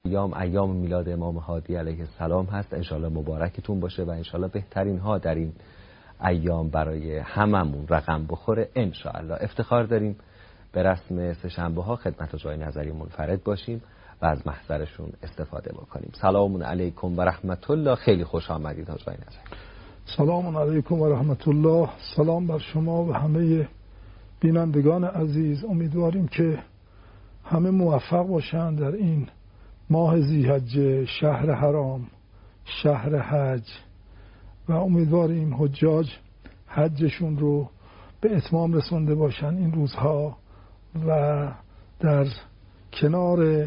ایام میلاد امام هادی علیه السلام هست. انشالله مبارکتون باشه و انشالله بهترین ها در این ایام برای هممون رقم بخوره انشالله. افتخار داریم به رسم سه‌شنبه ها خدمت آقای نظری منفرد باشیم و از محضرشون استفاده بکنیم. سلام علیکم و رحمت الله. خیلی خوش آمدید آقای نظری. سلام علیکم و رحمت الله. سلام بر شما و همه بینندگان عزیز. امیدواریم که همه موفق باشند در این ماه ذی‌حجه، شهر حرام، شهر حج، و امیدواریم حجاج حجشون رو به اتمام رسونده باشن این روزها و در کنار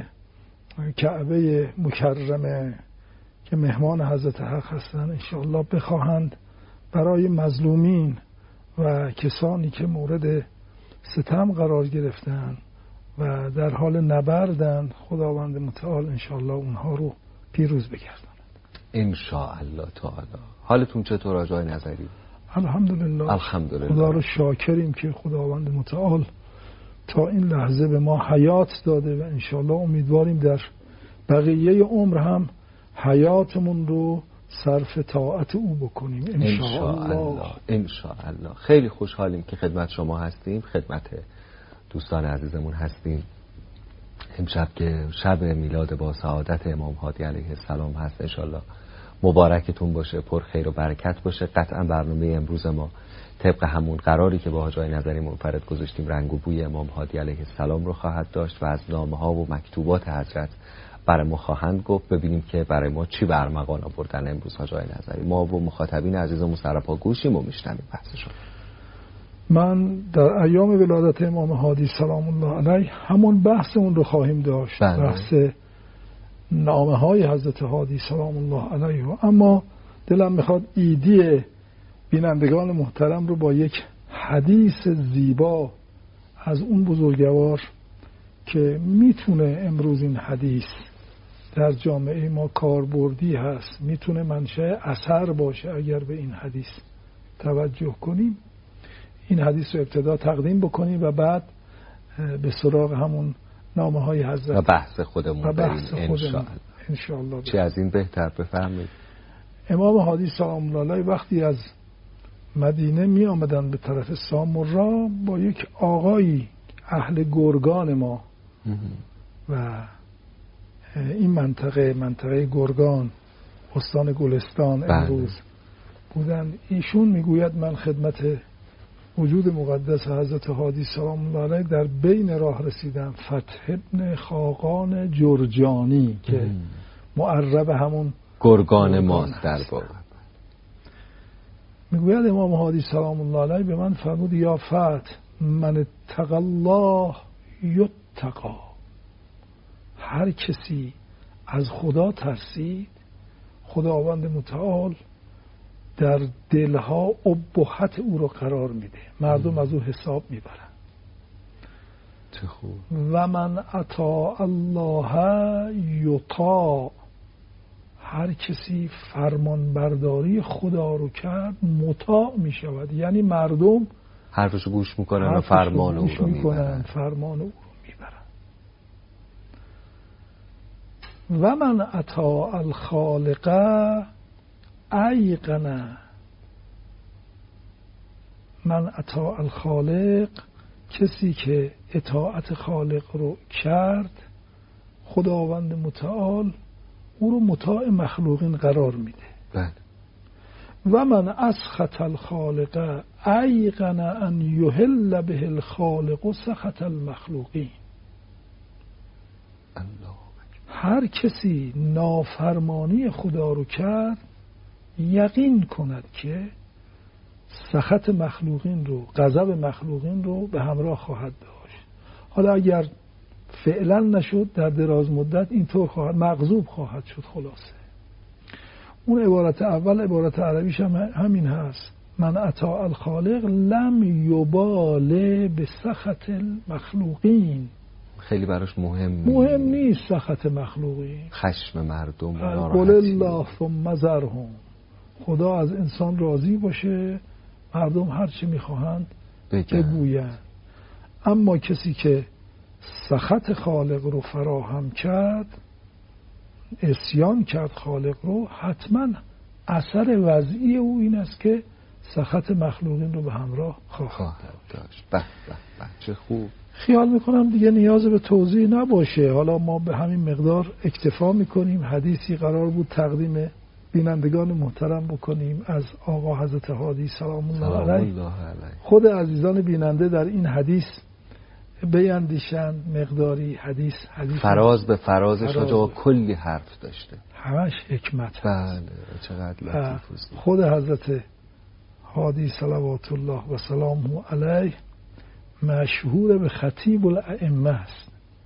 کعبه مکرمه که مهمان حضرت حق هستند انشاءالله بخواهند برای مظلومین و کسانی که مورد ستم قرار گرفتن و در حال نبردن خداوند متعال انشاءالله اونها رو پیروز بگرداند انشاءالله تعالی. حالتون چطور آقای نظری؟ الحمدلله. الحمدلله. خدا رو شاکریم که خداوند متعال تا این لحظه به ما حیات داده و انشاءالله امیدواریم در بقیه عمر هم حیاتمون رو صرف طاعت او بکنیم انشاءالله. انشاءالله. خیلی خوشحالیم که خدمت شما هستیم، خدمت دوستان عزیزمون هستیم. امشب که شب میلاد با سعادت امام هادی علیه السلام هست انشاءالله مبارکتون باشه، پر خیر و برکت باشه. قطعا برنامه امروز ما طبق همون قراری که با آقای نظری منفرد گذاشتیم رنگ و بوی امام هادی علیه السلام رو خواهد داشت و از نامه ها و مکتوبات حضرت برای ما خواهند گفت. ببینیم که برای ما چی برمغان آوردن امروز آقای نظری. ما و مخاطبین عزیزمون سراپا گوشیم و میشنویم بحثشون. من در ایام ولادت امام هادی سلام الله علیه همون بحثمون رو خواهیم داشت. بحث نامه های حضرت هادی سلام الله علیه. اما دلم میخواد ایدی بینندگان محترم رو با یک حدیث زیبا از اون بزرگوار که میتونه امروز این حدیث در جامعه ما کاربردی هست، میتونه منشأ اثر باشه اگر به این حدیث توجه کنیم، این حدیث رو ابتدا تقدیم بکنیم و بعد به سراغ همون نامه های حضرت و بحث خودمون بریم انشاءالله. چی از این بهتر؟ بفرمایید. امام هادی سلام الله علیه وقتی از مدینه می آمدن به طرف سامرا با یک آقایی اهل گرگان ما و این منطقه گرگان استان گلستان امروز بودن. ایشون میگوید من خدمت وجود مقدس حضرت هادی سلام الله علیه در بین راه رسیدم. فتح ابن خاقان جرجانی که معرب همون گرگان ماست در واقع. میگوید امام هادی سلام الله علیه به من فرمود یا فتح من اتقی الله یتقی. هر کسی از خدا ترسید خداوند متعال در دلها ابهت او رو قرار میده، مردم از او حساب میبرن. و من اطاع الله یطاع. هر کسی فرمان برداری خدا رو کرد مطاع میشود، یعنی مردم حرفشو گوش میکنن و فرمان او رو میبرن. و من اطاع الخالق ایقن. من اطاع الخالق، کسی که اطاعت خالق رو کرد خداوند متعال او رو مطاع مخلوقین قرار میده. و من اسخط الخالق ایقن ان یحل به الخالق سخط المخلوقین. هر کسی نافرمانی خدا رو کرد یقین کند که سخط مخلوقین رو، غضب مخلوقین رو به همراه خواهد داشت. حالا اگر فعلا نشد در دراز مدت اینطور خواهد مغضوب خواهد شد. خلاصه اون عبارت اول عبارت عربیش هم همین هست. من اطاع الخالق لم یبال به سخط المخلوقین. خیلی براش مهم نیست سخط مخلوقین، خشم مردم و قل الله ثم ذرهم. خدا از انسان راضی باشه، مردم هر چی میخواهند بگویند. اما کسی که سخط خالق رو فراهم کرد عصیان کرد خالق رو، حتما اثر وضعی او این است که سخط مخلوقین رو به همراه خواهد داشت. به چه خوب. خیال میکنم دیگه نیاز به توضیح نباشه. حالا ما به همین مقدار اکتفا میکنیم. حدیثی قرار بود تقدیم بینندگان محترم بکنیم از آقا حضرت هادی سلام الله علیه. خود عزیزان بیننده در این حدیث بیندیشند. مقداری حدیث فراز به فرازش و کلی حرف داشته، همش حکمت. بله چقدر لطیف است. خود حضرت هادی صلوات الله و سلامه علیه مشهور به خطیب الائمه است.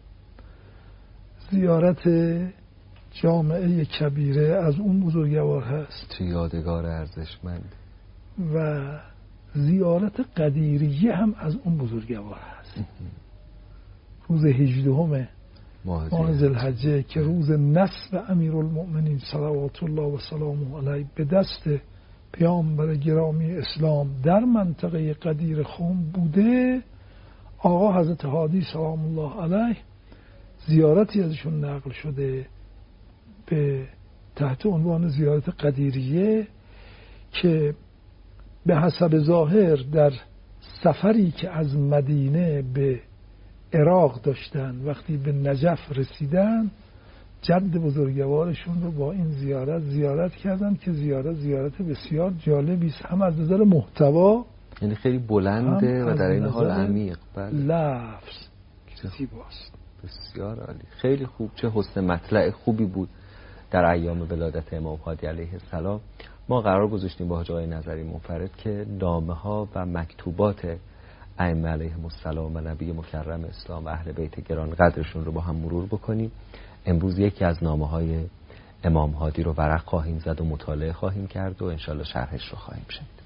زیارت جامعه کبیره از اون بزرگوار هست، چه یادگار ارزشمند. و زیارت قدیریه هم از اون بزرگوار هست. روز 18 ماه ذوالحجه که روز نصب امیرالمؤمنین صلوات الله و سلامه علیه به دست پیامبر گرامی اسلام در منطقه قدیر خم بوده، آقا حضرت هادی سلام الله علیه زیارتی ازشون نقل شده به تحت عنوان زیارت قدیریه که به حسب ظاهر در سفری که از مدینه به عراق داشتن وقتی به نجف رسیدن جد بزرگوارشون رو با این زیارت کردن که زیارت بسیار جالبی است، هم از نظر محتوا، یعنی خیلی بلنده و در این حال عمیق. لفظ زیباست. بسیار عالی، خیلی خوب. چه حسن مطلع خوبی بود در ایام ولادت امام هادی علیه السلام. ما قرار گذاشتیم با حاج آقای نظری منفرد که نامه‌ها و مکتوبات ائمه علیهم السلام و نبی مکرم اسلام و اهل بیت گران قدرشون رو با هم مرور بکنیم. امروز یکی از نامه‌های امام هادی رو ورق خواهیم زد و مطالعه خواهیم کرد و انشالله شرحش رو خواهیم شنید.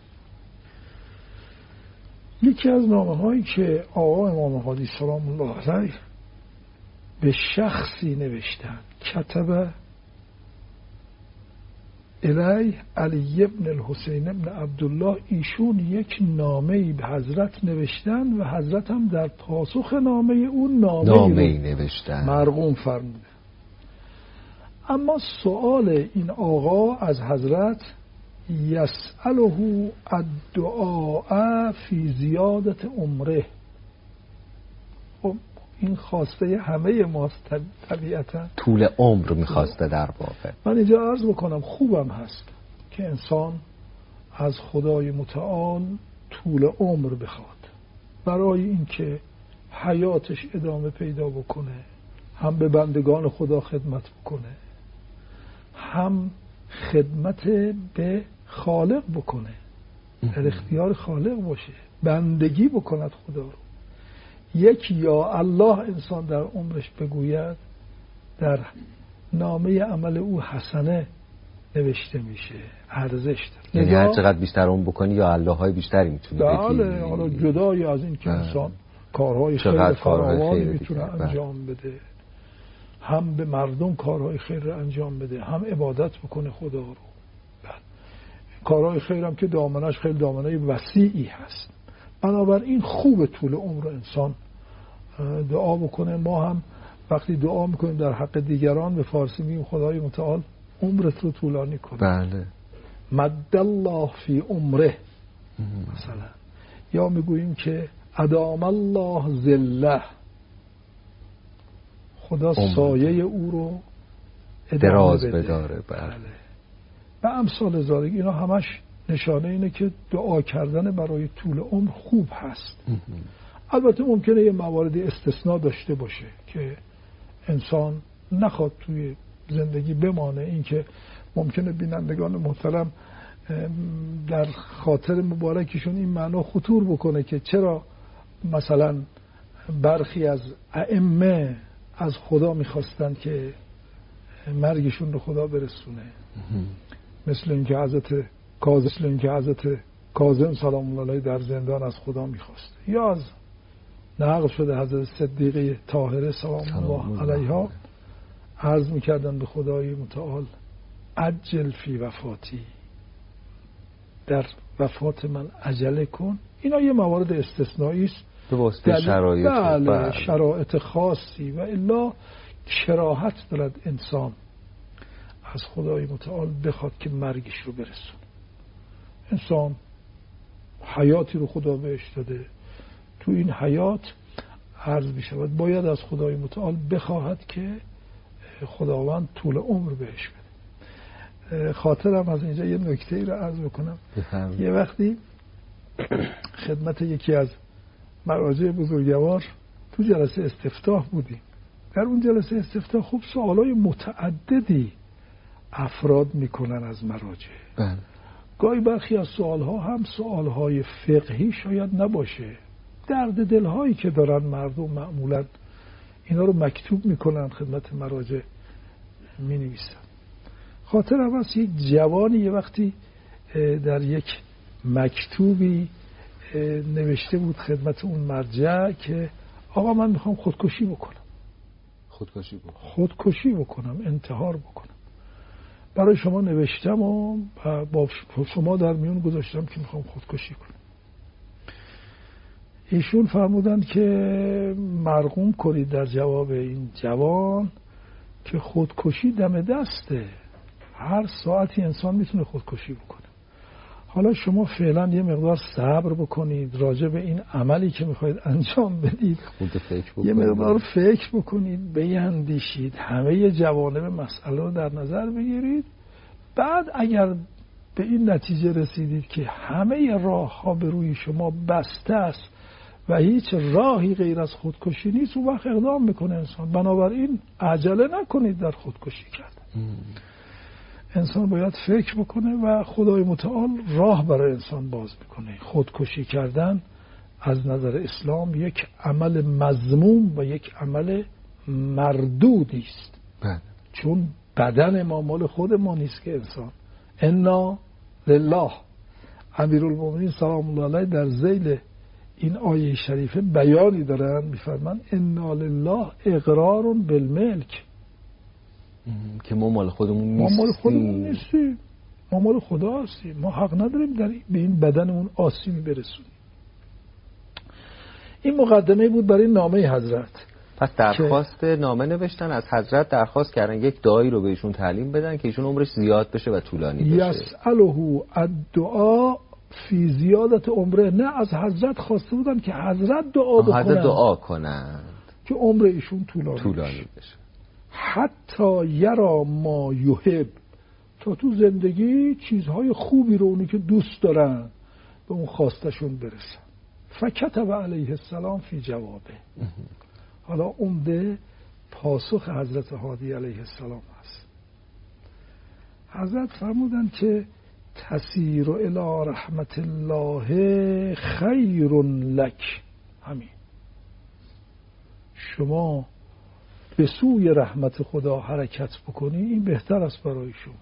یکی از نامه‌هایی که آقا امام هادی سلام الله علیه به شخصی نوشتن، کتب الی علی ابن الحسین ابن عبدالله، ایشون یک نامه‌ای به حضرت نوشتن و حضرت هم در پاسخ نامه اون نامه‌ای نوشتن مرقوم فرموده. اما سؤال این آقا از حضرت یسأله الدعاء فی زیادت عمره، خب این خواسته همه ماست طبیعتا، طول عمر میخواسته. در واقع من اینجا عرض بکنم خوبم هست که انسان از خدای متعال طول عمر بخواد برای اینکه حیاتش ادامه پیدا بکنه، هم به بندگان خدا خدمت بکنه، هم خدمت به خالق بکنه، در اختیار خالق باشه، بندگی بکند خدا رو. یک یا الله انسان در عمرش بگوید، در نامه عمل او حسنه نوشته میشه، ارزش داره. یعنی هر چقدر بیشتر اون بکنی یا الله های بیشتری میتونی بگی. بله، حالا جدای از این که انسان کارهای خیر فراوانی میتونه انجام بده، هم به مردم کارهای خیر رو انجام بده، هم عبادت بکنه خدا رو. کارهای خیر هم که دامنش خیلی دامنه وسیعی هست. بنابراین خوب طول عمر انسان دعا بکنه. ما هم وقتی دعا میکنیم در حق دیگران به فارسی میگیم خدای متعال عمرت رو طولانی کنه. بله. مد الله فی عمره مثلا، یا میگوییم که ادام الله ذله، خدا سایه او رو دراز بداره. بله. و امثال ذالک. اینا همش نشانه اینه که دعا کردن برای طول عمر خوب هست. البته ممکنه یه موارد استثناء داشته باشه که انسان نخواد توی زندگی بمانه. این که ممکنه بینندگان محترم در خاطر مبارکشون این معنا خطور بکنه که چرا مثلا برخی از ائمه از خدا میخواستن که مرگشون رو خدا برسونه، مثل اینکه حضرت کاظم سلام الله علیه در زندان از خدا میخواست، یا از نقل شده حضرت صدیقه طاهره سلام الله علیها عرض میکردن به خدای متعال عجل فی وفاتی، در وفات من عجله کن. اینا یه موارد استثنایی است به واسطه شرایط. بله، شرایط خاصی، و الا کراهت دارد انسان از خدای متعال بخواد که مرگش رو برسونه. انسان حیاتی رو خدا بهش داده، تو این حیات عرض بشود باید از خدای متعال بخواهد که خداوند طول عمر بهش بده. خاطرم از اینجا یه نکته رو عرض بکنم. یه وقتی خدمت یکی از مراجع بزرگوار تو جلسه استفتاح بودیم. در اون جلسه استفتاح خوب سوالای متعددی افراد میکنن از مراجع. گاهی برخی از سوالها هم سوالهای فقهی شاید نباشه، درد دلهایی که دارن مردم معمولا اینا رو مکتوب میکنن خدمت مراجع مینویسن. خاطرم هست یک جوانی یه وقتی در یک مکتوبی نوشته بود خدمت اون مرجع که آقا من میخوام خودکشی بکنم، انتحار بکنم. برای شما نوشتم و با شما در میون گذاشتم که میخوام خودکشی کنم. ایشون فرمودند که مرقوم کنید در جواب این جوان که خودکشی دم دسته، هر ساعتی انسان میتونه خودکشی بکنه. حالا شما فعلا یه مقدار صبر بکنید راجع به این عملی که میخواید انجام بدید، یه مقدار فکر بکنید، بیندیشید، همه جوانب مسئله رو در نظر بگیرید. بعد اگر به این نتیجه رسیدید که همه راه ها به روی شما بسته است و هیچ راهی غیر از خودکشی نیست، اون وقت اقدام میکنه انسان. بنابراین عجله نکنید در خودکشی کردن. انسان باید فکر بکنه و خدای متعال راه برای انسان باز میکنه. خودکشی کردن از نظر اسلام یک عمل مذموم و یک عمل مردودی است. چون بدن ما مال خود ما نیست که انسان. انا لله. امیرالمومنین سلام الله علیه در ذیل این آیه شریفه بیانی دارن، میفرمان انا لله اقرار بالملک، که ما مال خودمون نیستیم، ما مال خدا هستیم. ما حق نداریم به این بدنمون آسیبی برسونیم. این مقدمه بود برای نامه حضرت. پس درخواست نامه نوشتن، از حضرت درخواست کردن یک دعایی رو بهشون تعلیم بدن که ایشون عمرش زیاد بشه و طولانی بشه. یسأله الدعاء فی زیادت عمره. نه، از حضرت خواسته بودن که حضرت دعا کنند که عمر ایشون طولانی بشه. حتی یرا ما یحب، تا تو زندگی چیزهای خوبی رو اونی که دوست دارن به اون خواستشون برسن. فکتب علیه السلام فی جوابه. حالا عمده پاسخ حضرت هادی علیه السلام هست. حضرت فرمودن که تسیر الی رحمت الله خیر لک. همین، شما به سوی رحمت خدا حرکت بکنی این بهتر است برای شما.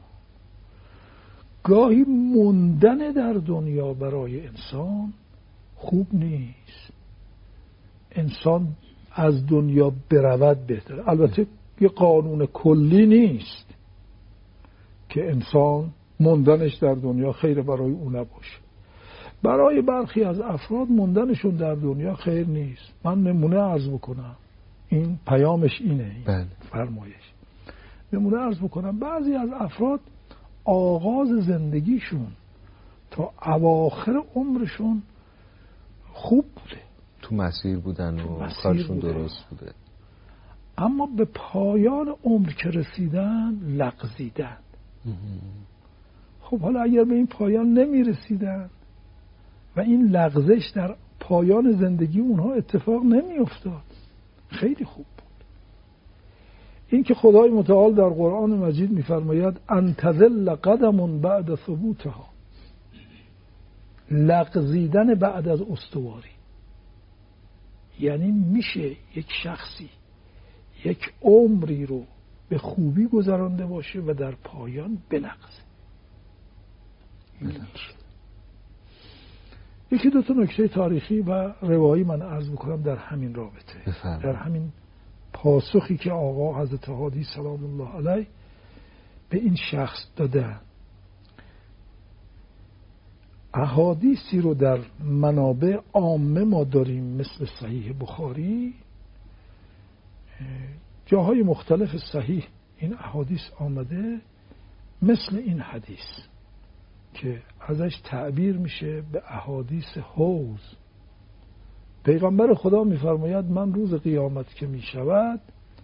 گاهی موندن در دنیا برای انسان خوب نیست. انسان از دنیا برود بهتر. البته یه قانون کلی نیست که انسان موندنش در دنیا خیر برای اون نباشه. برای برخی از افراد موندنشون در دنیا خیر نیست. من نمونه عرض بکنم، این پیامش اینه، این فرمایش. نمونه عرض بکنم، بعضی از افراد آغاز زندگیشون تا اواخر عمرشون خوب بوده، تو مسیر بودن و کارشون درست بوده، اما به پایان عمر که رسیدن لغزیدن. خب حالا اگر به این پایان نمی رسیدن و این لغزش در پایان زندگی اونها اتفاق نمی افتاد، خیلی خوب بود. این که خدای متعال در قرآن مجید می فرماید ان تذل قدم بعد ثبوتها، لغزیدن بعد از استواری. یعنی میشه یک شخصی یک عمری رو به خوبی گذرانده باشه و در پایان بلغزه. یکی دو تا نکته تاریخی و روایی من عرض بکنم در همین رابطه، در همین پاسخی که آقا حضرت هادی سلام الله علیه به این شخص دادن. احادیثی رو در منابع عامه ما داریم مثل صحیح بخاری، جاهای مختلف صحیح این احادیث آمده مثل این حدیث که ازش تعبیر میشه به احادیث حوض. پیغمبر خدا میفرماید من روز قیامت که میشود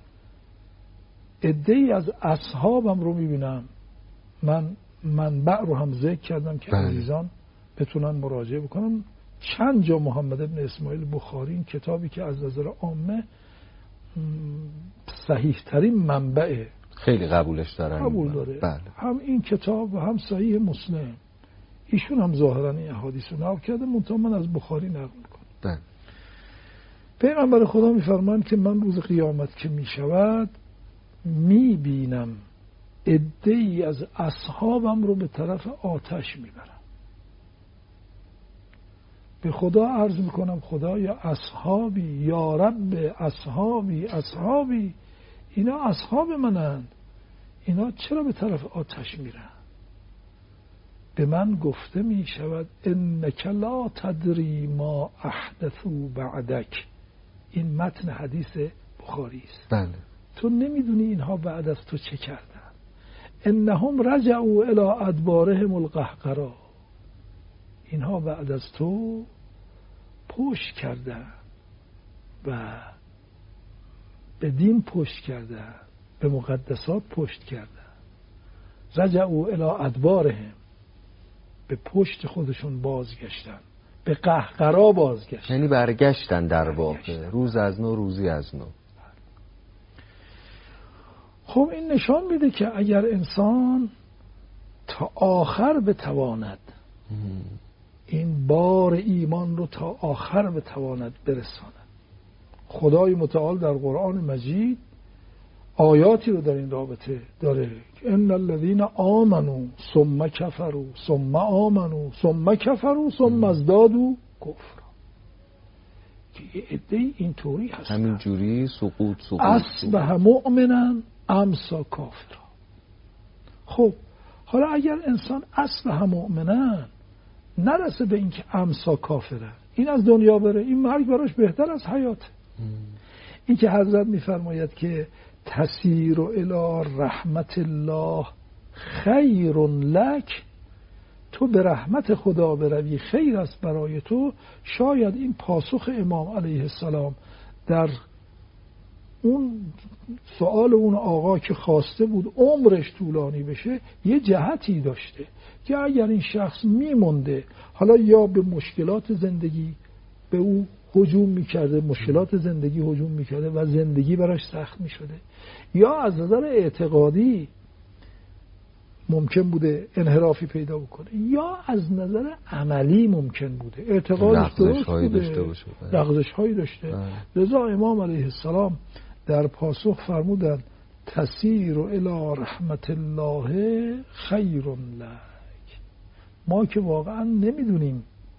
عده‌ای از اصحابم رو میبینم. من منبع رو هم ذکر کردم که عزیزان بتونن مراجعه بکنم. چند جا محمد ابن اسماعیل بخاری، این کتابی که از نظر عامه صحیح ترین منبعه، خیلی قبولش دارن، قبول داره. بله. هم این کتاب و هم صحیح مسلم، ایشون هم ظاهرا این احادیث رو نقل کرده، منتها من از بخاری نقل میکنم. بله. پیغمبر خدا میفرمایند که من روز قیامت که میشود میبینم عده‌ای از اصحابم رو به طرف آتش میبرم. به خدا عرض میکنم خدایا اصحابی، یا رب اصحابی، اصحابی، اینا اصحاب منند، اینا چرا به طرف آتش میرن؟ به من گفته میشود انک لا تدری ما احدثوا بعدک. این متن حدیث بخاری است. بله. تو نمیدونی اینها بعد از تو چه کردن. انهم رجعوا الی ادبارهم القهقرا. اینها بعد از تو پشت کردن و به دین پشت کردن، به مقدسات پشت کردن. رجعوا الی ادبارهم، به پشت خودشون بازگشتن، به قهقرا بازگشتن، یعنی برگشتن در واقع، روز از نو روزی از نو. خب این نشان میده که اگر انسان تا آخر بتواند این بار ایمان رو تا آخر بتواند برساند. خدای متعال در قرآن مجید آیاتی رو در این رابطه داره که ان الذين آمنوا ثم كفروا ثم آمنوا ثم كفروا ثم ازدادوا کفرا، که یه عده‌ای اینطوری هستن، همین جوری سقوط اصبح مؤمنا امسا کافرا. خب حالا اگر انسان اصبح مؤمنا نرسه به این که امسا کافره، این از دنیا بره، این مرگ براش بهتر از حیاته. این که حضرت میفرماید که تسیر الی رحمت الله خیر لک، تو به رحمت خدا بروی خیر است برای تو. شاید این پاسخ امام علیه السلام در اون سوال اون آقا که خواسته بود عمرش طولانی بشه یه جهتی داشته که اگر این شخص میمونده، حالا یا به مشکلات زندگی به او هجوم میکرده، مشکلات زندگی هجوم میکرده و زندگی براش سخت میشده، یا از نظر اعتقادی ممکن بوده انحرافی پیدا بکنه، یا از نظر عملی ممکن بوده اعتقادش درست بوده، لغزش هایی داشته. لذا امام علیه السلام در پاسخ فرمودند تسیر الی رحمت الله خیر لک. ما که واقعا نمیدونیم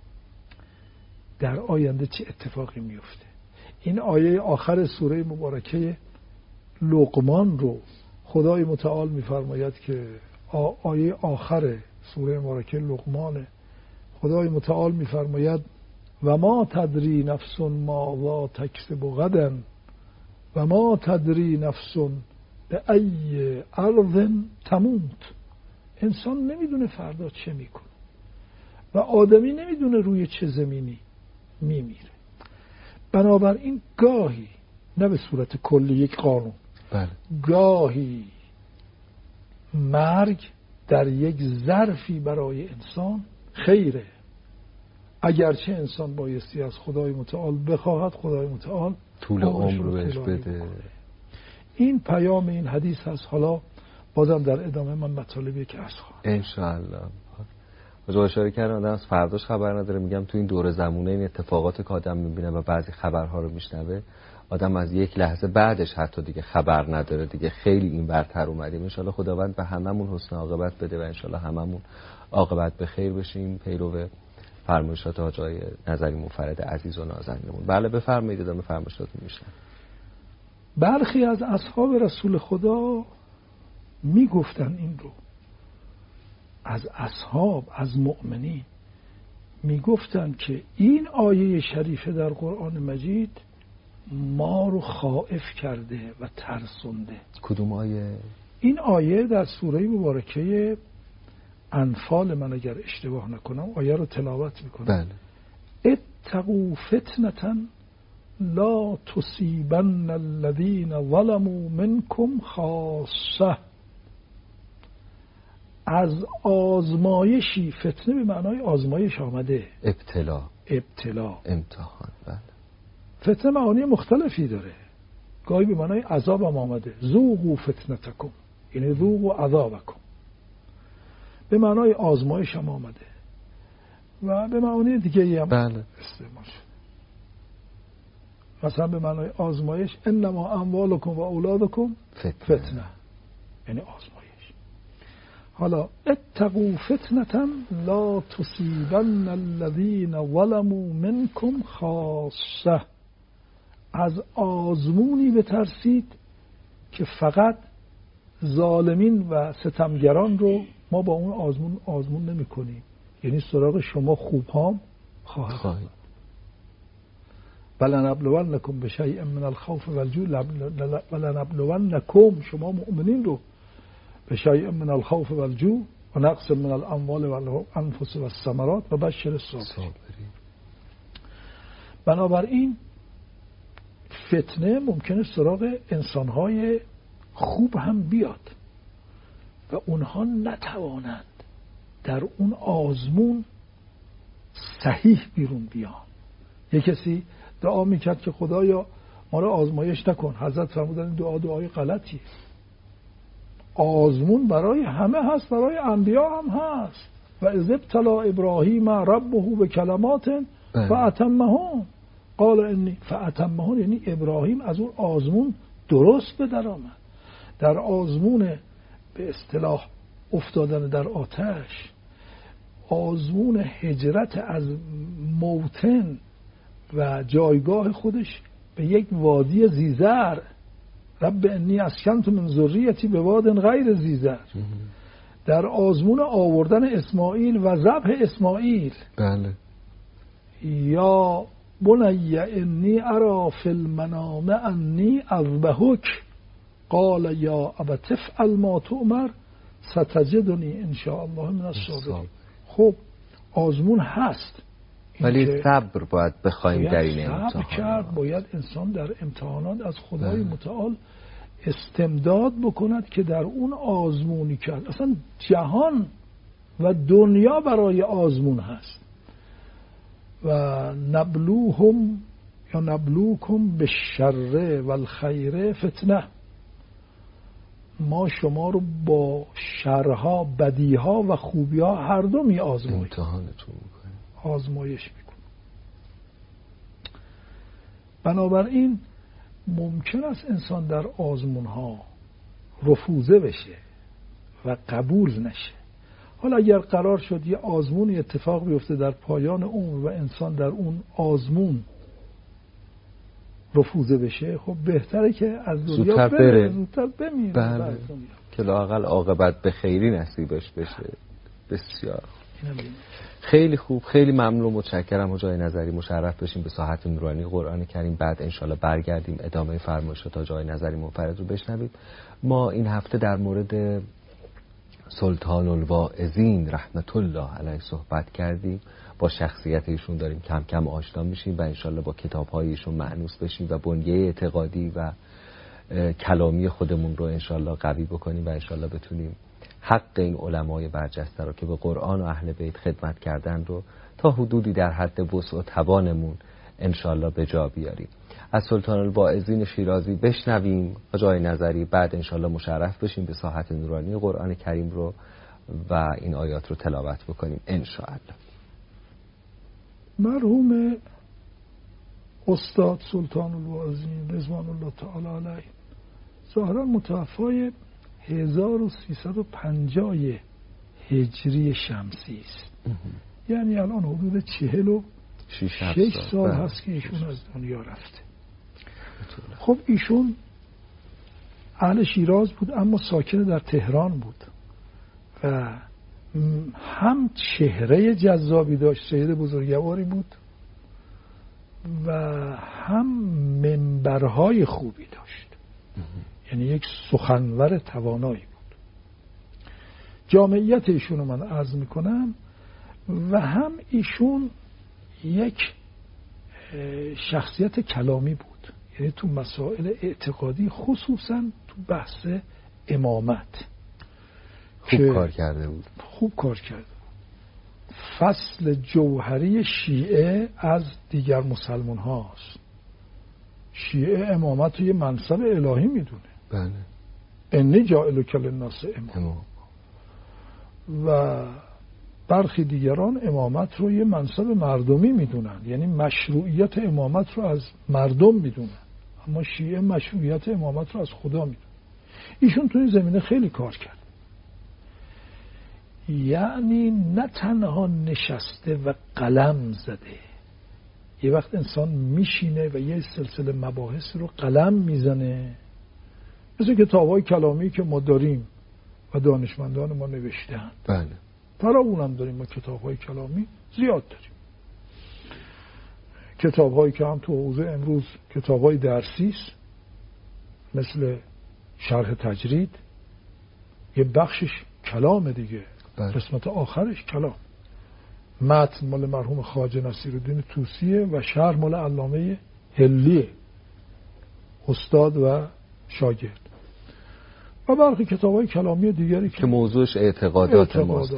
در آینده چه اتفاقی میفته. این آیه آخر سوره مبارکه لقمان رو خدای متعال میفرماید که آیه آخر سوره مبارکه لقمانه، خدای متعال میفرماید و ما تدری نفس ماذا تکسب غدا و ما تدری نفس به ای ارض تموت. انسان نمیدونه فردا چه میکنه و آدمی نمیدونه روی چه زمینی میمیره. بنابراین گاهی، نه به صورت کلی یک قانون، بله، گاهی مرگ در یک ظرفی برای انسان خیره، اگرچه انسان بایستی از خدای متعال بخواهد خدای متعال طول عمر رو بهش بده. این پیام این حدیث هست. حالا بازم در ادامه من مطالبی که عرض خواهم انشاءالله. از اشاره کردم آدم از فرداش خبر نداره. میگم تو این دور زمونه این اتفاقات که آدم میبینه و بعضی خبرها رو میشنوه، آدم از یک لحظه بعدش حتی دیگه خبر نداره دیگه. خیلی این برتر اومدیم. انشالله خداوند به هممون حسن عاقبت بده و انشالله هممون عاقبت به خیر بشیم پیرو فرمایشات آقای نظری منفرد عزیز و نازنینمون. بله بفرمایید، ادامه فرمایشاتون میشنم. برخی از اصحاب رسول خدا میگفتن این رو، از اصحاب، از مؤمنین میگفتن که این آیه شریفه در قرآن مجید ما رو خائف کرده و ترسونده. کدوم آیه؟ این آیه در سوره مبارکه انفال، من اگر اشتباه نکنم آیه رو تلاوت میکنم. بله. اتقوا فتنة لا تصیبن الذین ظلموا منکم خاصه. از آزمایشی، فتنه به معنای آزمایش آمده، ابتلا، امتحان. بله. فتنه معانی مختلفی داره، گاهی به معنای عذاب هم آمده، ذوقوا فتنتکم، یعنی ذوقوا عذابکم، به معنای آزمایش هم آمده و به معنی دیگه هم بله. استعمال شده. مثلا به معنای آزمایش انما اموالکم و اولادکم فتنه، یعنی آزمایش. حالا اتقوا فتنة لا تصیبن الذین ظلموا منکم خاصه. از آزمونی بترسید که فقط ظالمین و ستمگران رو ما با اون آزمون نمی کنیم، یعنی سراغ شما خوب هم خواهد. ولنبلونکم بشیء من الخوف والجوع، ولنبلونکم شما مؤمنین رو بشیء من الخوف والجوع و نقص من الاموال والانفس والثمرات و بشر الصابرین. بنابراین فتنه ممکنه سراغ انسانهای خوب هم بیاد و اونها نتوانند در اون آزمون صحیح بیرون بیان. یک کسی دعا میکرد که خدایا ما رو آزمایش نکن، حضرت فرمودن دعای غلطی. آزمون برای همه هست، برای انبیا هم هست. و اذ ابتلی ابراهیم ربه بکلمات فاتمهن قال انی فاتمهن، یعنی ابراهیم از اون آزمون درست به در آمد. در آزمون به اصطلاح افتادن در آتش، آزمون هجرت از موطن و جایگاه خودش به یک وادی زیزر، رب انی اسکنت من ذریتی بواد غیر زیزر، در آزمون آوردن اسماعیل و ذبح اسماعیل. بله. یا بنی انی ارا فی المنام انی اذبحک قال یا ابت افعل ما تؤمر ستجدنی ان شاء الله من الصابرین. خب آزمون هست، ولی صبر باید بخوایم در این امتحان. باید انسان در امتحانات از خدای متعال استمداد بکند که در اون آزمونی کرد. اصلا جهان و دنیا برای آزمون هست. و نبلوهم یا نبلوکم بالشر والخیر فتنه، ما شما رو با شرها، بدیها و خوبیها هر دو می آزماییم، امتحانتون میکنیم، آزمایش میکنیم. بنابراین ممکن است انسان در آزمون ها رفوزه بشه و قبول نشه. حالا اگر قرار شد یه آزمون اتفاق بیفته در پایان عمر و انسان در اون آزمون رفوزه بشه، خب بهتره که از دنیا بره، زودتر بمیره. بله. که لااقل عاقبت به خیری نصیبش بشه. بسیار خیلی خوب، خیلی ممنون، متشکرم حجای نظری. مشرف بشیم به ساحت نورانی قرآن کریم. بعد انشالله برگردیم ادامه فرمایشات حجای نظری منفرد رو بشنوید. ما این هفته در مورد سلطان الواعظین رحمت الله علیه صحبت کردیم. با شخصیت ایشون داریم کم کم آشنا میشیم و انشالله با کتاب‌های ایشون مأنوس بشیم و بنیه اعتقادی و کلامی خودمون رو انشالله قوی بکنیم و انشالله بتونیم حق این علمای برجسته رو که به قرآن و اهل بیت خدمت کردن رو تا حدودی در حد وسع و توانمون انشالله به جا بیاریم. از سلطان الواعظین شیرازی بشنویم حجای نظری، بعد انشالله مشرف بشیم به ساحت نورانی قرآن کریم رو و این آیات رو تلاوت بکنیم انشالله. مرحوم استاد سلطان الواعظین رضوان الله تعالی علیه ظاهرا متوفای 1350 هجری شمسی است. یعنی الان حدود 46 سال هست که ایشون از دنیا رفته. خب ایشون اهل شیراز بود اما ساکن در تهران بود و هم چهره جذابی داشت، سید بزرگواری بود و هم منبرهای خوبی داشت. یعنی یک سخنور توانایی بود. جامعیت ایشون رو من عرض میکنم و هم ایشون یک شخصیت کلامی بود، یعنی تو مسائل اعتقادی خصوصا تو بحث امامت خوب کار کرده بود. خوب کار کرده. فصل جوهری شیعه از دیگر مسلمان هاست. شیعه امامت رو یه منصب الهی میدونه. بله. انی جاعلک للناس امام. و برخی دیگران امامت رو یه منصب مردمی میدونن، یعنی مشروعیت امامت رو از مردم میدونن، اما شیعه مشروعیت امامت رو از خدا میدونن. ایشون تو این زمینه خیلی کار کرد. یعنی نه تنها نشسته و قلم زده، یه وقت انسان میشینه و یه سلسله مباحث رو قلم میزنه، مثل کتاب‌های کلامی که ما داریم و دانشمندان ما نوشتن. بله. فراوونم داریم، ما کتاب‌های کلامی زیاد داریم. کتاب‌هایی که هم تو حوزه امروز کتاب‌های درسی است، مثل شرح تجرید، یه بخشش کلام دیگه. قسمت آخرش کلام. متن مال مرحوم خواجه نصیرالدین طوسیه و شرح مال علامه هلیه، استاد و شاگرد. و برخی کتاب‌های کلامی دیگری که موضوعش اعتقادات ماست.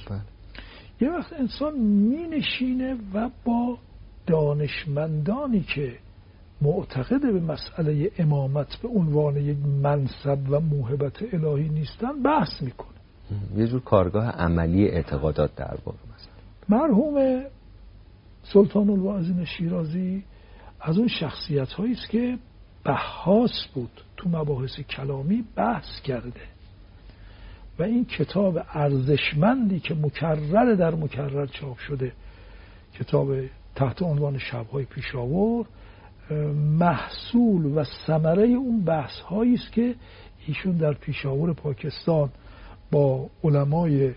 یه وقت انسان می نشینه و با دانشمندانی که معتقد به مسئله امامت به عنوان یک منصب و موهبت الهی نیستن بحث میکنه. یه جور کارگاه عملی اعتقادات در واقع. مثلا مرحوم سلطان الواعظین شیرازی از اون شخصیت هایی است که بحث بود، تو مباحث کلامی بحث کرده و این کتاب ارزشمندی که مکرر چاپ شده، کتاب تحت عنوان شب‌های پیشاور، محصول و ثمره اون بحث هایی است که ایشون در پیشاور پاکستان با علمای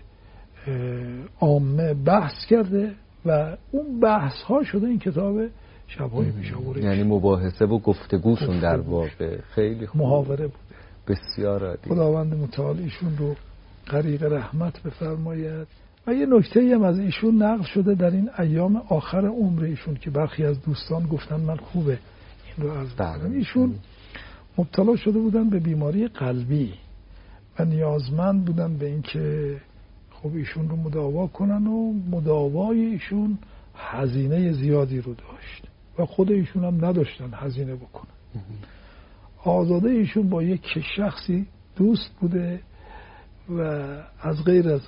عامه بحث کرده و اون بحث ها شده این کتاب شب‌های پیشاور. یعنی مباحثه و گفتگوشون در واقع خیلی خوب، محاوره بوده. بسیار عالی. خداوند متعال ایشون رو غریق رحمت بفرماید. و یه نکته هم از ایشون نقل شده در این ایام آخر عمر ایشون که برخی از دوستان گفتن من خوبه این رو عرض کنم. ایشون مبتلا شده بودن به بیماری قلبی و نیازمند بودن به این که خب ایشون رو مداوا کنن و مداوای ایشون هزینه زیادی رو داشت و خود ایشون هم نداشتن هزینه بکنن. آزاده ایشون با یک شخصی دوست بوده و از غیر از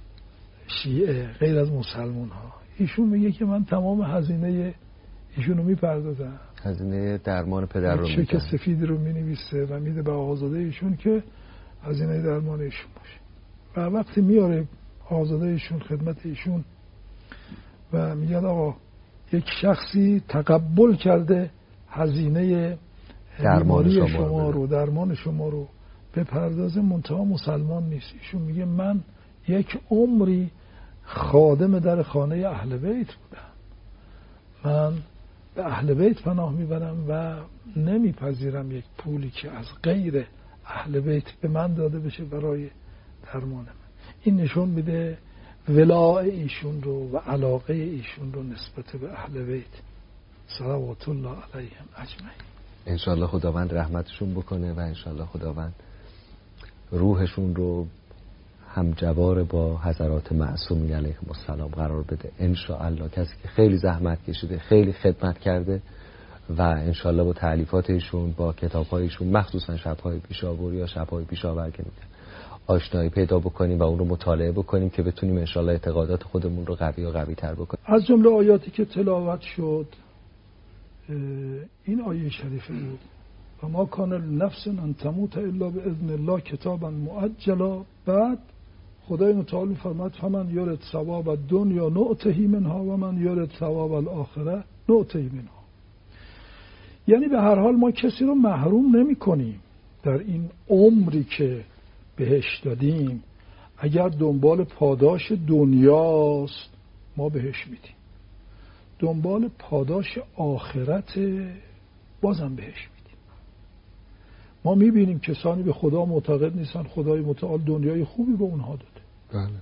شیعه، غیر از مسلمان ها، ایشون میگه که من تمام هزینه ایشون رو میپردازم. هزینه درمان پدر رو میدم. چک سفید رو مینویسه و میده به آزاده ایشون که هزینه درمان ایشون باشه. و وقتی میاره آزاده ایشون خدمت ایشون و میگه آقا یک شخصی تقبل کرده هزینه بیماری شما رو، درمان شما رو به پردازه، منتها مسلمان نیست. ایشون میگه من یک عمری خادم در خانه اهل بیت بودم، من به اهل بیت پناه میبرم و نمیپذیرم یک پولی که از غیر اهل بیت به من داده بشه برای درمان من. این نشون میده ولاء ایشون رو و علاقه ایشون رو نسبت به اهل بیت صلوات الله علیهم اجمعین. انشالله خداوند رحمتشون بکنه و انشالله خداوند روحشون رو همجوار با حضرات معصومین علیهم السلام قرار بده. انشالله کسی که خیلی زحمت کشیده، خیلی خدمت کرده و انشالله با تألیفات ایشون، با کتاب‌هایشون، مخصوصا شب‌های پیشاور یا شب‌های پیشاور که میگن، آشنایی پیدا بکنیم و اون رو مطالعه بکنیم که بتونیم انشالله اعتقادات خودمون رو قوی و قوی تر بکنیم. از جمله آیاتی که تلاوت شد این آیه شریفه بود: و ما کان لنفس ان تموت الا باذن الله کتابا مؤجلا. بعد خدای متعال فرمود فمن یرد ثواب الدنیا نؤته منها و من یرد ثواب الاخره نؤته منها. یعنی به هر حال ما کسی رو محروم نمی کنیم در این عمری که بهش دادیم. اگر دنبال پاداش دنیاست ما بهش میدیم، دنبال پاداش آخرت بازم بهش میدیم. ما میبینیم کسانی به خدا معتقد نیستن، خدای متعال دنیای خوبی به اونها داده. بله.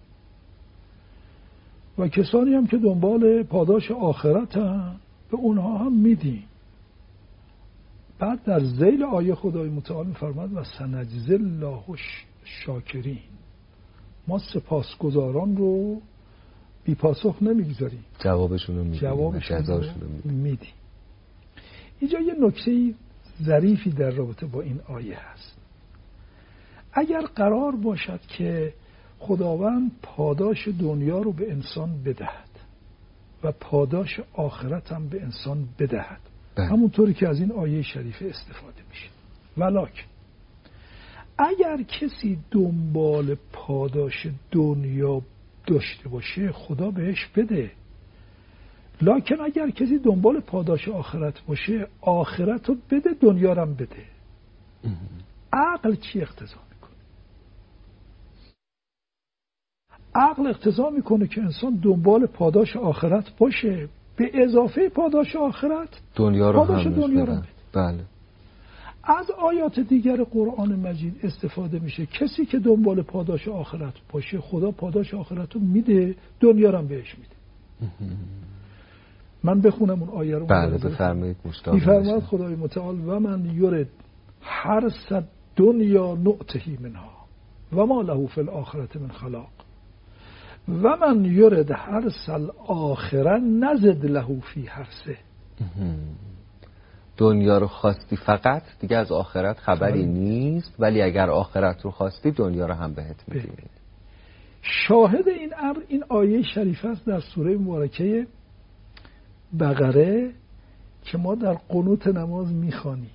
و کسانی هم که دنبال پاداش آخرتن به اونها هم میدیم. بعد در ذیل آیه خدای متعال میفرماد و سنجزی الله الشاکرین، ما سپاسگزاران رو بی پاسخ نمیگذاریم، جوابشون رو میدیم. اینجا یه نکته ظریفی در رابطه با این آیه هست. اگر قرار باشد که خداوند پاداش دنیا رو به انسان بدهد و پاداش آخرت هم به انسان بدهد، همونطوری که از این آیه شریفه استفاده میشه، ولکن اگر کسی دنبال پاداش دنیا داشته باشه خدا بهش بده، لکن اگر کسی دنبال پاداش آخرت باشه آخرت رو بده، دنیا رو هم بده. عقل چی اقتضا میکنه؟ عقل اقتضا میکنه که انسان دنبال پاداش آخرت باشه، به اضافه پاداش آخرت دنیا رو پاداش دنیا رو بده. بله. از آیات دیگر قرآن مجید استفاده میشه کسی که دنبال پاداش آخرت باشه خدا پاداش آخرت رو میده، دنیا رو هم بهش میده. من بخونم اون آیه رو. بله بفرمایید. میفرماد خدای متعال و من یرد حرث دنیا نؤتهی منها و ما له فی الاخرة من خلاق و من یرد حرث الاخره نزد له فی حرثه. دنیا رو خواستی فقط، دیگه از آخرت خبری نیست، ولی اگر آخرت رو خواستی دنیا رو هم بهت میدیم. شاهد این امر این آیه شریف است در سوره مبارکه بقره که ما در قنوت نماز میخوانیم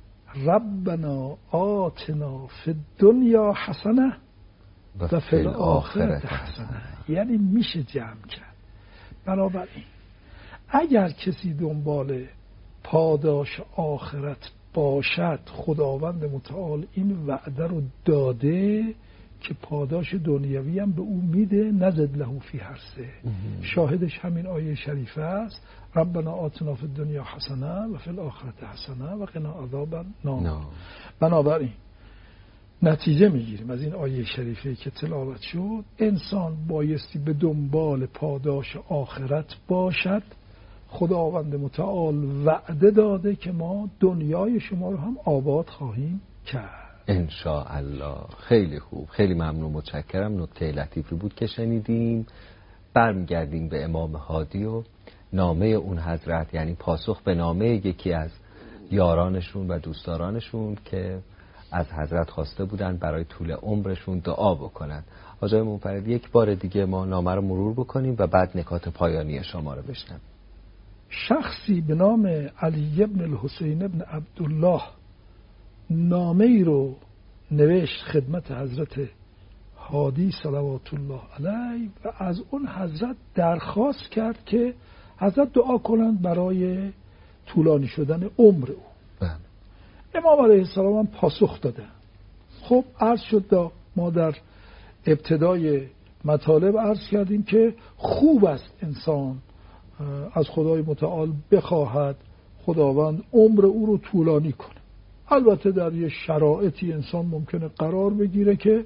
ربنا آتنا فی الدنیا حسنه و فی الاخرة حسنه. یعنی میشه جمع کرد. بنابراین اگر کسی دنبال پاداش آخرت باشد خداوند متعال این وعده رو داده که پاداش دنیوی هم به او میده، نزد له فی حرثه. شاهدش همین آیه شریفه است ربنا آتنا فی الدنیا حسنه و فی الاخرة حسنه و قنا عذاب النار. بنابراین نتیجه میگیریم از این آیه شریفه که تلاوت شد انسان بایستی به دنبال پاداش آخرت باشد. خداوند متعال وعده داده که ما دنیای شما رو هم آباد خواهیم کرد ان شاء الله. خیلی خوب، خیلی ممنون، متشکرم. نکته لطیفی بود که شنیدیم. برمیگردیم به امام هادی و نامه اون حضرت، یعنی پاسخ به نامه یکی از یارانشون و دوستدارانشون که از حضرت خواسته بودن برای طول عمرشون دعا بکنن. آقای منفرد یک بار دیگه ما نامه رو مرور بکنیم و بعد نکات پایانی شما رو بشنویم. شخصی به نام علی ابن الحسین ابن عبدالله نامه ای رو نوشت خدمت حضرت هادی صلوات الله علیه و از اون حضرت درخواست کرد که حضرت دعا کنند برای طولانی شدن عمر او. امام علیه السلام هم پاسخ دادن. خب عرض شد ما در ابتدای مطالب عرض کردیم که خوب است انسان از خدای متعال بخواهد خداوند عمر او رو طولانی کنه. البته در یه شرایطی انسان ممکنه قرار بگیره که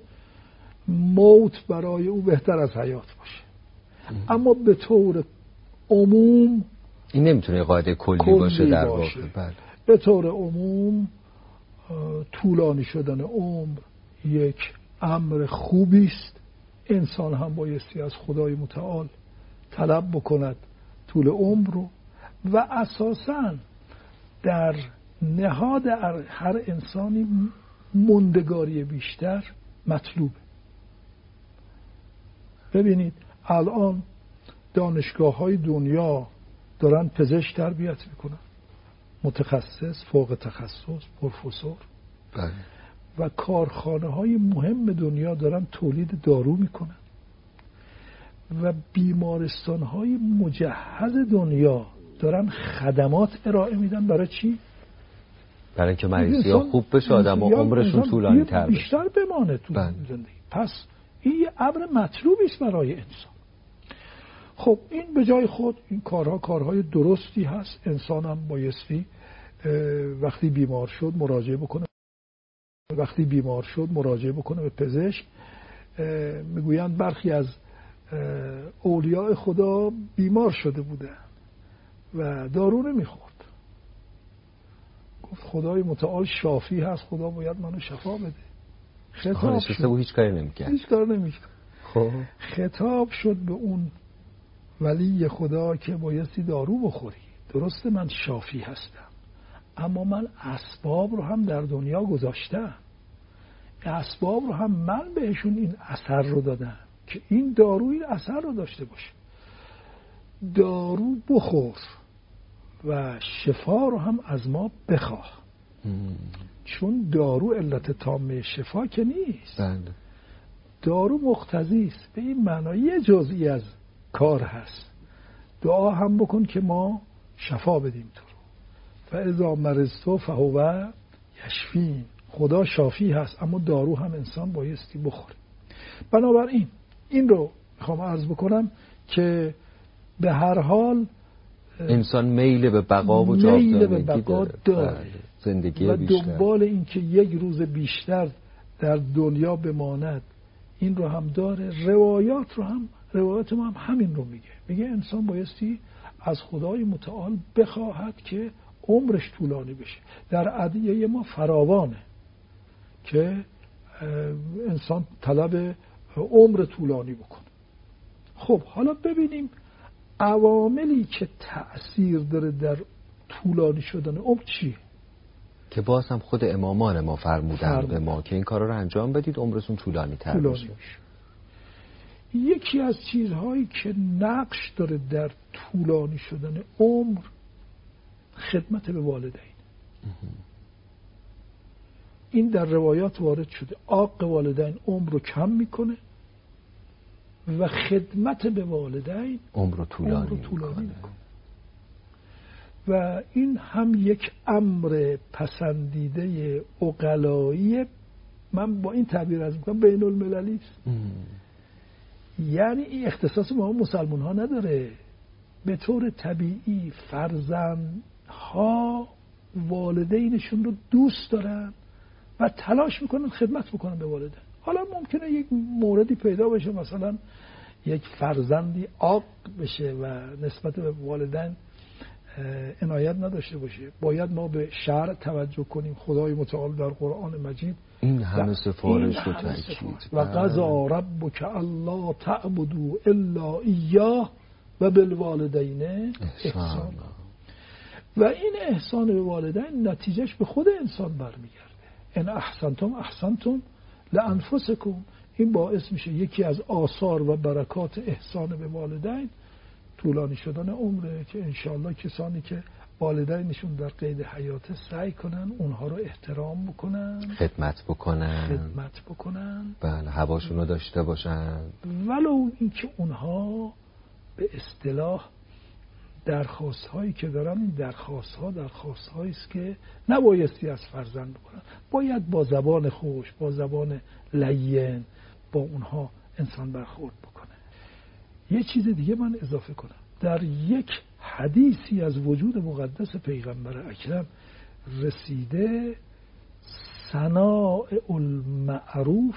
موت برای او بهتر از حیات باشه، اما به طور عموم این نمیتونه قاعده کلی باشه در واقع. به طور عموم طولانی شدن عمر یک امر خوبی است. انسان هم بایستی از خدای متعال طلب بکند طول عمر رو و اساساً در نهاد هر انسانی موندگاری بیشتر مطلوبه. ببینید الان دانشگاه‌های دنیا دارن پزشک تربیت میکنن، متخصص، فوق تخصص، پروفسور، و کارخانه‌های مهم دنیا دارن تولید دارو میکنن و بیمارستان‌های مجهز دنیا دارن خدمات ارائه میدن. برای چی؟ برای اینکه مریضی‌ها خوب بشه، آدم‌ها عمرشون طولانی‌تر بشه، بیشتر بمانه تو زندگی. پس این یه امر مطلوبی است برای انسان. خب این به جای خود این کارهای درستی هست. انسان هم بایستی وقتی بیمار شد مراجعه بکنه وقتی بیمار شد مراجعه بکنه به پزشک. میگویند برخی از اولیاء خدا بیمار شده بودن و دارو نمیخورد. گفت خدای متعال شافی هست، خدا باید منو شفا بده. خطاب شد و هیچ کاری نمیکرد. هیچ کار نمیکرد. خب خطاب شد به اون ولی خدا که بایستی دارو بخوری. درسته من شافی هستم، اما من اسباب رو هم در دنیا گذاشتم. اسباب رو هم من بهشون این اثر رو دادم که این دارو این اثر رو داشته باشه. دارو بخور و شفا رو هم از ما بخواه. چون دارو علت تامه شفا که نیست. دارو مقتضی است. به این معنی یه جزئی از کار هست. دعا هم بکن که ما شفا بدیم تو رو. فاذا مرضت فهو یشفین. خدا شافی هست، اما دارو هم انسان بایستی بخوره. بنابراین این رو میخوام عرض بکنم که به هر حال انسان میل به بقا و جاودانگی داره. زندگی و بیشتر. دنبال این که یک روز بیشتر در دنیا بماند این رو هم داره. روایات ما هم همین رو میگه انسان بایستی از خدای متعال بخواهد که عمرش طولانی بشه. در ادعیه ما فراوانه که انسان طلب عمر طولانی بکنه. خب حالا ببینیم عواملی که تأثیر داره در طولانی شدن عمر چیه؟ که باز هم خود امامان ما فرمودن به ما که این کارا رو انجام بدید عمرتون طولانی تر بشه. یکی از چیزهایی که نقش داره در طولانی شدن عمر خدمت به والدین. این در روایات وارد شده. عاق والدین عمر رو کم میکنه و خدمت به والدین عمر رو طولانی میکنه. و این هم یک امر پسندیده عقلایی، من با این تعبیر از میکنم بین المللی است. یعنی این اختصاص ما مسلمان ها نداره. به طور طبیعی فرزندها والدینشون رو دوست دارن و تلاش میکنن خدمت بکنن به والدین. حالا ممکنه یک موردی پیدا بشه، مثلا یک فرزندی عاق بشه و نسبت به والدین عنایت نداشته باشه. باید ما به شرع توجه کنیم. خدای متعال در قرآن مجید این همه سفارش و تأکید و قضا ربک الا تعبدوا الا ایاه و بالوالدین احسانا. و این احسان به والدین نتیجهش به خود انسان برمیگرده. ان احسنتم احسنتم لانفسکم. این باعث میشه یکی از آثار و برکات احسان به والدین طولانی شدن عمره، که انشاءالله کسانی که والدینشون در قید حیات سعی کنن اونها رو احترام بکنن، خدمت بکنن بله، هواشون رو داشته باشن، ولو اینکه اونها به اصطلاح درخواست هایی که دارن این درخواست هایی است که نبایستی از فرزند بکنن. باید با زبان خوش، با زبان لین با اونها انسان برخورد بکنه. یه چیز دیگه من اضافه کنم. در یک حدیثی از وجود مقدس پیغمبر اکرم رسیده صنائع المعروف،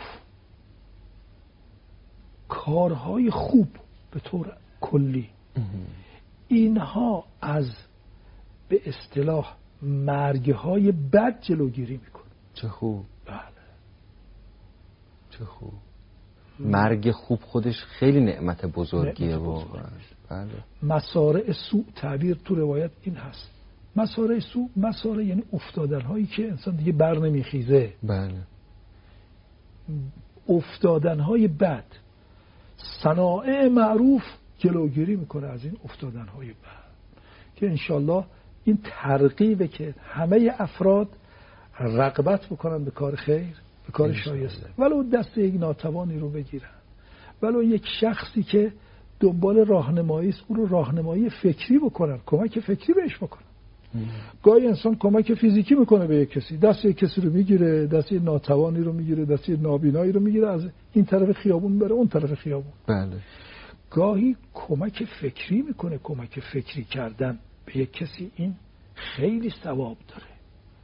کارهای خوب به طور کلی، اینها از به اصطلاح مرگهای بد جلوگیری میکنه. چه خوب. بله. چه خوب. مرگ خوب خودش خیلی نعمت بزرگیه واقعا. بله. مسارع سوء تعبیر تو روایت این هست. مسارع سوء، مسارع یعنی افتادن هایی که انسان دیگه بر نمیخیزه. بله. افتادن های بد. صنایع معروف جلوگیری میکنه از این افتادن های بد، که انشالله این ترغیبه که همه افراد رغبت بکنن به کار خیر، به کار شایسته، ولو دست یک ناتوانی رو بگیرن، ولو یک شخصی که دنبال راهنمایی است اون رو راهنمایی فکری بکنن، کمک فکری بهش بکنن. گاهی انسان کمک فیزیکی میکنه به یک کسی، دست یک کسی رو میگیره، دست یک ناتوانی رو میگیره، دست یک نابینایی رو میگیره، از این طرف خیابون بره اون طرف خیابون. بله. گاهی کمک فکری میکنه. کمک فکری کردن به یک کسی این خیلی ثواب داره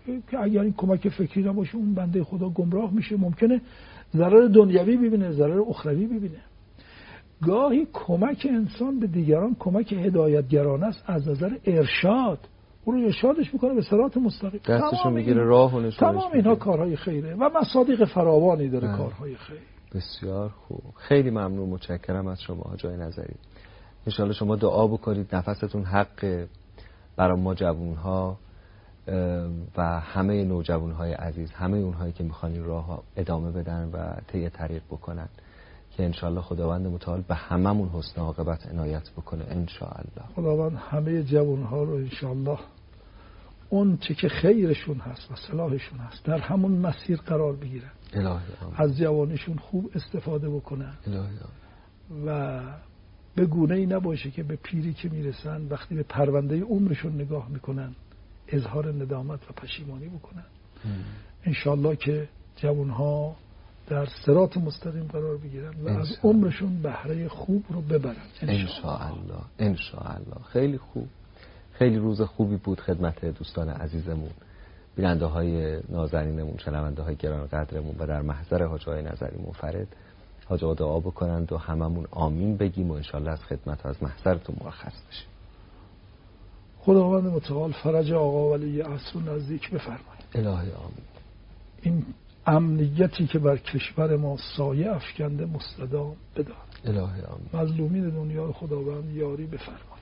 که اگر این کمک فکری نباشه اون بنده خدا گمراه میشه، ممکنه ضرر دنیوی ببینه، ضرر اخروی ببینه. گاهی کمک انسان به دیگران کمک هدایتگرانه است از نظر ارشاد، اون رو ارشادش میکنه به صراط مستقیم، دستشون میگیره راه و نشونش تمام اینها کارهای خیره و مصادیق فراوانی داره کارهای خیر. بسیار خوب، خیلی ممنون، متشکرم از شما حاج آقای نظری. ان شاءالله شما دعا بکنید نفستون حق برای ما جوانها و همه نوجوانهای عزیز، همه اونهایی که میخوان این راه ادامه بدن و طی طریق بکنن، که انشالله خداوند متعال به هممون حسن عاقبت عنایت بکنه انشالله. خداوند همه جوانها رو انشالله اون چه که خیرشون هست و صلاحشون هست در همون مسیر قرار بگیرن، الهی آمین. از جوانیشون خوب استفاده بکنن الهی آمین. و به گونه‌ای نباشه که به پیری که میرسن وقتی به پرونده عمرشون نگاه میکنن اظهار ندامت و پشیمانی بکنن. انشالله که جوانها در صراط مستقیم قرار بگیرن و از عمرشون بهره خوب رو ببرن انشاءالله. انشاءالله. خیلی خوب، خیلی روز خوبی بود خدمت دوستان عزیزمون، بیننده های نازنینمون، شنونده های گران قدرمون و در محضر حاج آقای نظری منفرد. حاج آقا دعا بکنند و هممون آمین بگیم و انشالله از خدمت از محضرتون مرخص بشیم. خداوند متعال فرج آقا ولی عصر نزدیک بفرمایید. الهی آمین. این امنیتی که بر کشور ما سایه افکنده مستدام بدار. الهی آمین. مظلومین دنیا خداوند یاری بفرمایید.